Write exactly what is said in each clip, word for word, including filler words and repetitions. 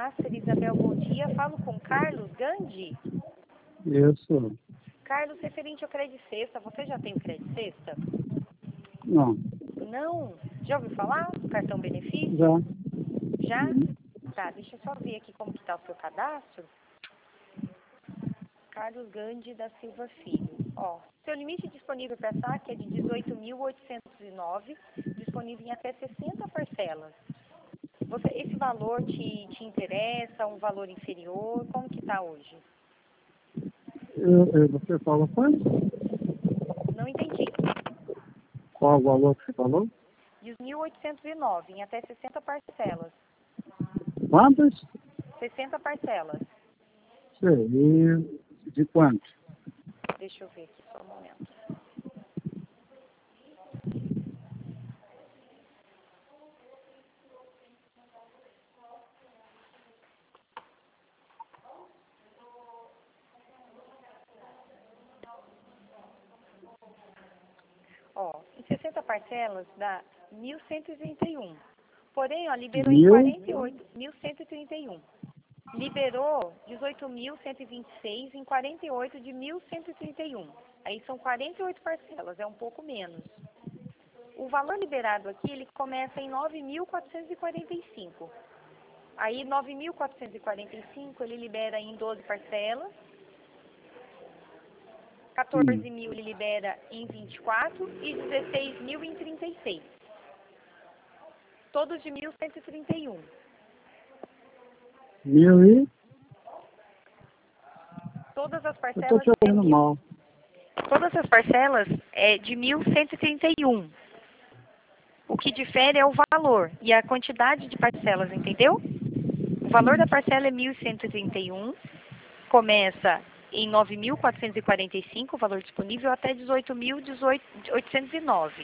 Master, Isabel, bom dia. Falo com Carlos Gandhi. Isso. Carlos, referente ao Crédito Sexta, você já tem o Crédito Sexta? Não. Não? Já ouviu falar do cartão benefício? Já. Já? Uhum. Tá, deixa eu só ver aqui como que tá o seu cadastro. Carlos Gandhi da Silva Filho. Ó, seu limite disponível para saque é de dezoito mil oitocentos e nove, disponível em até sessenta parcelas. Você, esse valor te, te interessa? Um valor inferior? Como que tá hoje? Eu, eu, você falou quanto? Não entendi. Qual o valor que você falou? De mil oitocentos e nove, em até sessenta parcelas. Quantas? sessenta parcelas. Sei. E de quanto? Deixa eu ver aqui só um momento. Ó, em sessenta parcelas dá mil cento e trinta e um. Porém, ó, liberou em Mil? quarenta e oito, mil cento e trinta e um. Liberou dezoito mil cento e vinte e seis em quarenta e oito de mil cento e trinta e um. Aí são quarenta e oito parcelas, é um pouco menos. O valor liberado aqui, ele começa em nove mil quatrocentos e quarenta e cinco. Aí, nove mil quatrocentos e quarenta e cinco, ele libera em doze parcelas. quatorze mil ele libera em vinte e quatro e dezesseis mil em trinta e seis. Todos de mil cento e trinta e um. Mil e? Todas as Eu parcelas tô te é ouvindo mil. mal. Todas as parcelas é de mil cento e trinta e um. O que difere é o valor e a quantidade de parcelas, entendeu? O valor da parcela é mil cento e trinta e um. Começa em nove mil quatrocentos e quarenta e cinco, o valor disponível, até dezoito mil oitocentos e nove.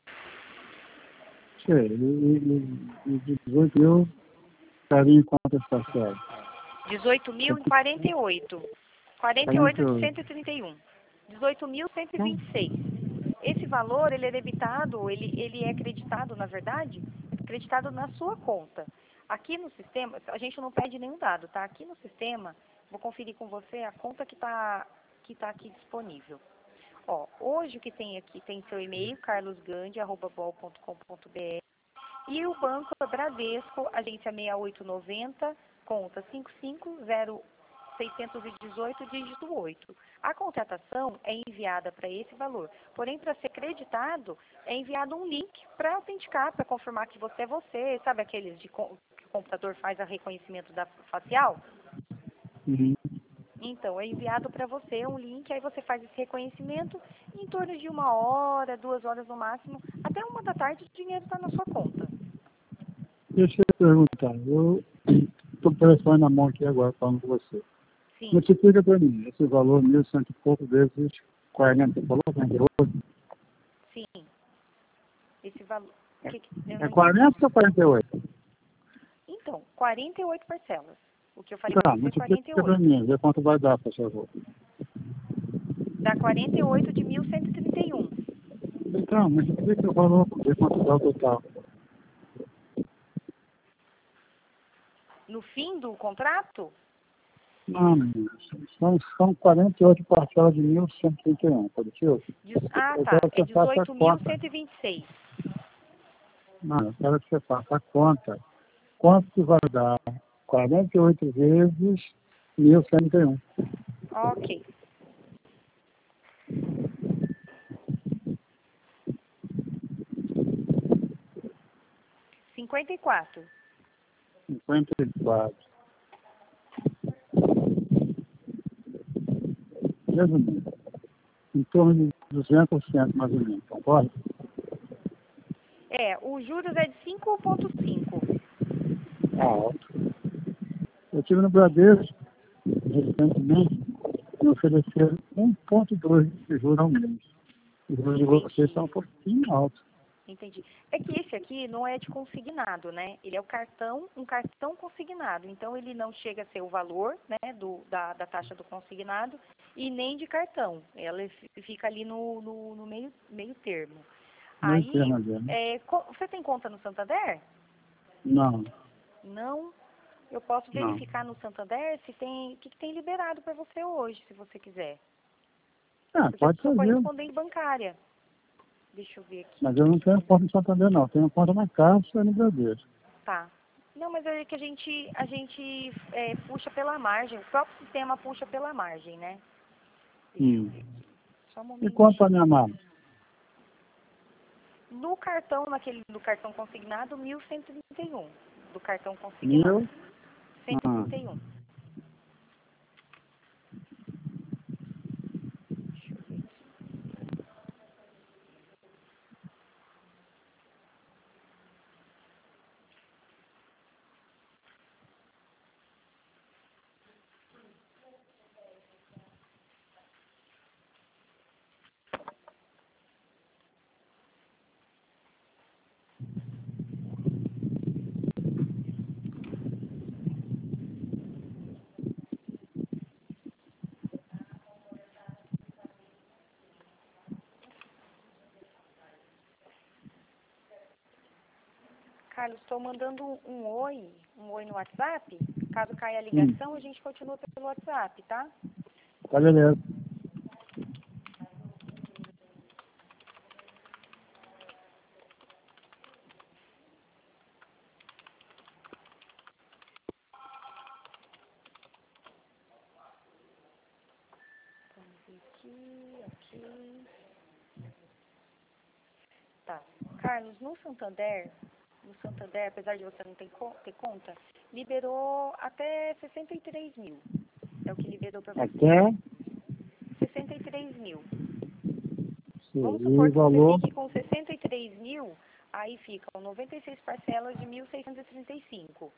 Sei. E, e, e de dezoito mil estaria em quantas parcelas? dezoito mil em quarenta e oito. quarenta e oito de cento e trinta e um. dezoito mil cento e vinte e seis. Esse valor, ele é debitado, ele, ele é creditado, na verdade, creditado na sua conta. Aqui no sistema, a gente não pede nenhum dado, tá? Aqui no sistema, vou conferir com você a conta que está que tá aqui disponível. Ó, hoje o que tem aqui, tem seu e-mail, carlosgandhi arroba bol ponto com ponto br, e o banco é Bradesco, agência seis oito nove zero, conta cinco cinco zero seis um oito, dígito oito. A contratação é enviada para esse valor. Porém, para ser creditado, é enviado um link para autenticar, para confirmar que você é você. Sabe aqueles de com, que o computador faz o reconhecimento da facial? Uhum. Então, é enviado para você um link, aí você faz esse reconhecimento em torno de uma hora, duas horas no máximo, até uma da tarde o dinheiro está na sua conta. Deixa eu perguntar. Eu estou com o telefone na mão aqui agora falando com você. Sim, Multiplica para mim esse valor mil cento e pouco vezes quarenta. Você falou quarenta e oito? sim. Esse valor. Que, que, eu É não quarenta ou quarenta e oito? Então, quarenta e oito parcelas. O que eu falei Tá, para você é quarenta e multiplica para oito. mim, vê quanto vai dar, por favor. Dá quarenta e oito de mil cento e trinta e um. Então, multiplica o valor, vê quanto dá o total. No fim do contrato? Não, menino, são, são quarenta e oito parcelas de mil cento e trinta e um, positivo? Diz- ah, Eu tá. quero que É você faça a dezoito mil conta. cento e vinte e seis. Não, eu quero que você faça a conta. Quanto que vai dar? quarenta e oito vezes mil cento e trinta e um. Ok. cinquenta e quatro. cinquenta e quatro. Resumindo, em torno de duzentos por cento mais ou menos, concorda? É, o juros é de cinco vírgula cinco. Tá alto. Eu tive no Bradesco, recentemente, me ofereceram um vírgula dois de juros ao mês. Os juros de vocês são um Entendi. pouquinho altos. Entendi. É que esse aqui não é de consignado, né? Ele é o cartão, um cartão consignado. Então, ele não chega a ser o valor, né, do, da, da taxa do consignado e nem de cartão. Ela fica ali no, no, no meio, meio termo. Não Aí, entendo, né? é, co- você tem conta no Santander? Não. Não. Eu posso Não. verificar no Santander se tem, o que, que tem liberado para você hoje, se você quiser. Ah, Porque pode eu sou fazer. correspondente bancária. Deixa eu ver aqui. Mas eu não tenho conta no Santander, não. Eu tenho conta na Caixa e no Bradesco. Tá. Não, mas é que a gente, a gente é, puxa pela margem. O próprio sistema puxa pela margem, né? Deixa eu Hum. ver aqui. Só um E momentinho. quanto a minha mala? No cartão, naquele do cartão consignado, mil cento e trinta e um. Do cartão consignado, Mil? cento e Ah. trinta e um. Deixa eu ver aqui. Carlos, estou mandando um, um oi, um oi no WhatsApp. Caso caia a ligação, Hum. a gente continua pelo WhatsApp, tá? Tá beleza. Vamos ver aqui, aqui. Tá. Carlos, no Santander, no Santander, apesar de você não ter, co- ter conta, liberou até sessenta e três mil. É o que liberou para você. Até sessenta e três mil. Vamos supor o que você valor fique com sessenta e três mil, aí ficam noventa e seis parcelas de mil seiscentos e trinta e cinco.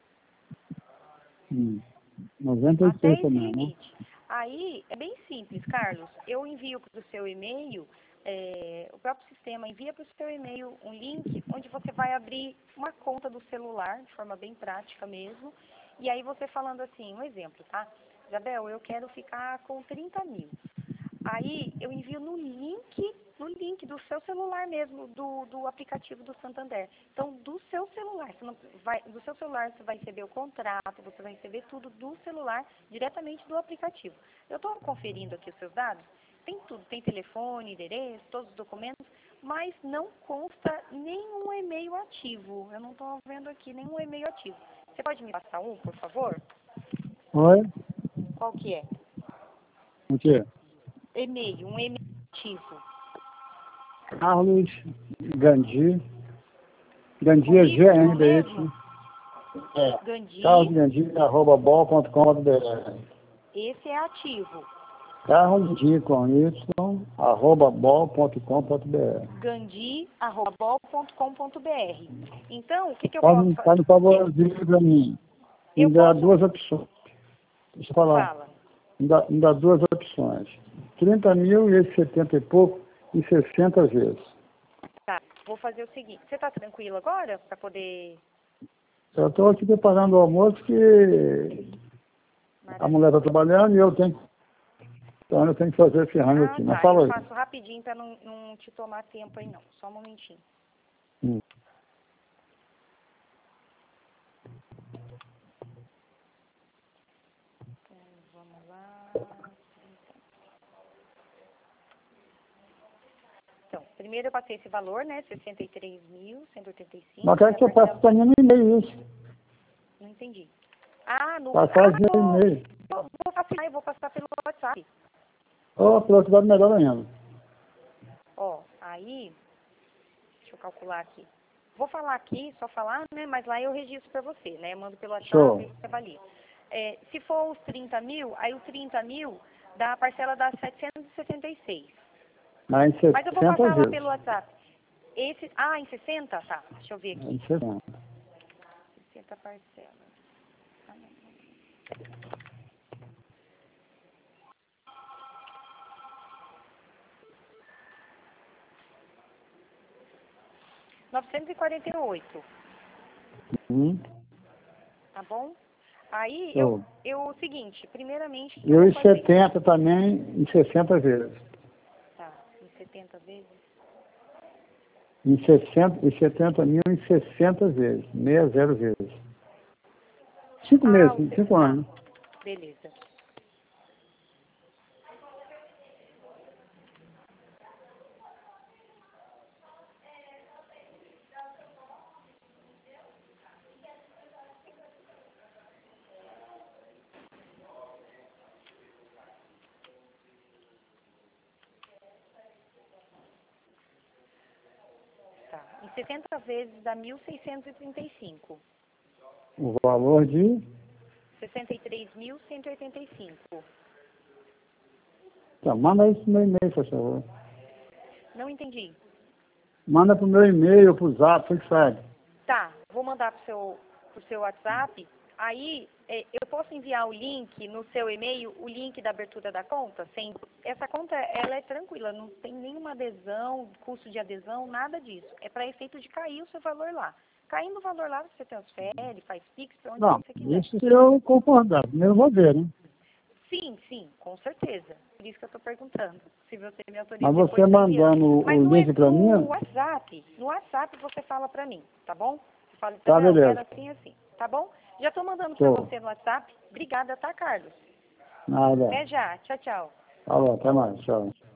hum, noventa e Até seis esse também, né? limite. Aí é bem simples, Carlos. Eu envio para o seu e-mail, é, o próprio sistema envia para o seu e-mail um link onde você vai abrir uma conta do celular, de forma bem prática mesmo. E aí você falando assim, um exemplo, tá? Isabel, eu quero ficar com trinta mil. Aí eu envio no link, no link do seu celular mesmo, do, do aplicativo do Santander. Então, do seu celular, você não vai, do seu celular você vai receber o contrato, você vai receber tudo do celular, diretamente do aplicativo. Eu estou conferindo aqui os seus dados, tem tudo, tem telefone, endereço, todos os documentos, mas não consta nenhum e-mail ativo. Eu não estou vendo aqui nenhum e-mail ativo. Você pode me passar um, por favor? Oi? Qual que é? O quê? E-mail, um e-mail ativo. Carlos Gandhi. Gandhi é Comigo G N D mesmo? Y. É. Gandhi, Carlos Gandhi, arroba bol ponto com ponto br. esse é ativo. Carlos Gandhi com Y, arroba bol ponto com ponto br. gandhi arroba bol ponto com ponto br. Então, o que, que eu posso Pode, fazer? pode favorzinho para mim. Me Eu dá posso... duas opções. Deixa eu falar. Fala. Me dá, me dá duas opções. trinta mil e esse setenta e pouco e sessenta vezes. Tá, vou fazer o seguinte. Você tá tranquilo agora? Para poder... Eu estou aqui preparando o almoço que a mulher está trabalhando e eu tenho, então eu tenho que fazer esse rango Ah, aqui. Mas tá. fala Eu aí. faço rapidinho para não, não te tomar tempo aí, não. Só um momentinho. Hum. Então, vamos lá. Então, primeiro eu passei esse valor, né? sessenta e três mil cento e oitenta e cinco. Mas quero que você faça para mim no e-mail isso. Não entendi. Ah, no... Passar Ah, via vou, e-mail. vou, vou passar, eu vou passar pelo WhatsApp. Ou pelo outro lado, melhor ainda. Ó, aí, deixa eu calcular aqui. Vou falar aqui, só falar, né? Mas lá eu registro para você, né? Eu mando pelo WhatsApp Show. e você avalia. É, se for os trinta mil, aí o trinta mil, dá a parcela dá setecentos e sessenta e seis. Mas em Mas eu vou sessenta passar lá vezes. pelo WhatsApp. Esse, ah, em sessenta? Tá, deixa eu ver Em aqui. sessenta. sessenta parcelas. Ah, não. novecentos e quarenta e oito, Hum. tá bom? Aí, eu, Show. eu, o seguinte, primeiramente, o que E eu vou os fazer? setenta também em sessenta vezes. Tá, em setenta vezes. Em sessenta, e setenta mil em sessenta vezes. sessenta vezes. Cinco Ah, meses, o seu- cinco tá. anos. Beleza. Tá. Em sessenta vezes dá mil seiscentos e trinta e cinco. O valor de... sessenta e três mil cento e oitenta e cinco. Tá, manda isso no meu e-mail, por favor. Não entendi. Manda pro meu e-mail, pro zap, foi que faz. Tá, vou mandar pro seu, pro seu WhatsApp. Aí, é, eu posso enviar o link no seu e-mail, o link da abertura da conta? Sem, essa conta, ela é tranquila, não tem nenhuma adesão, custo de adesão, nada disso. É para efeito de cair o seu valor lá. Caindo o valor lá, você transfere, faz Pix, para onde Não, você quiser. isso se eu concordar. Primeiro eu vou ver, né? Sim, sim, com certeza. Por isso que eu estou perguntando, se você me autoriza. Mas Depois você eu envio. mandando o, Mas o no, link pra mim, no WhatsApp, no WhatsApp você fala pra mim, tá bom? Você fala, tá Isabel, eu quero beleza. assim, assim, tá bom? Já estou mandando pra Tô. você no WhatsApp. Obrigada, tá, Carlos? Nada. Até já. Tchau, tchau. Tá bom, até mais. Tchau.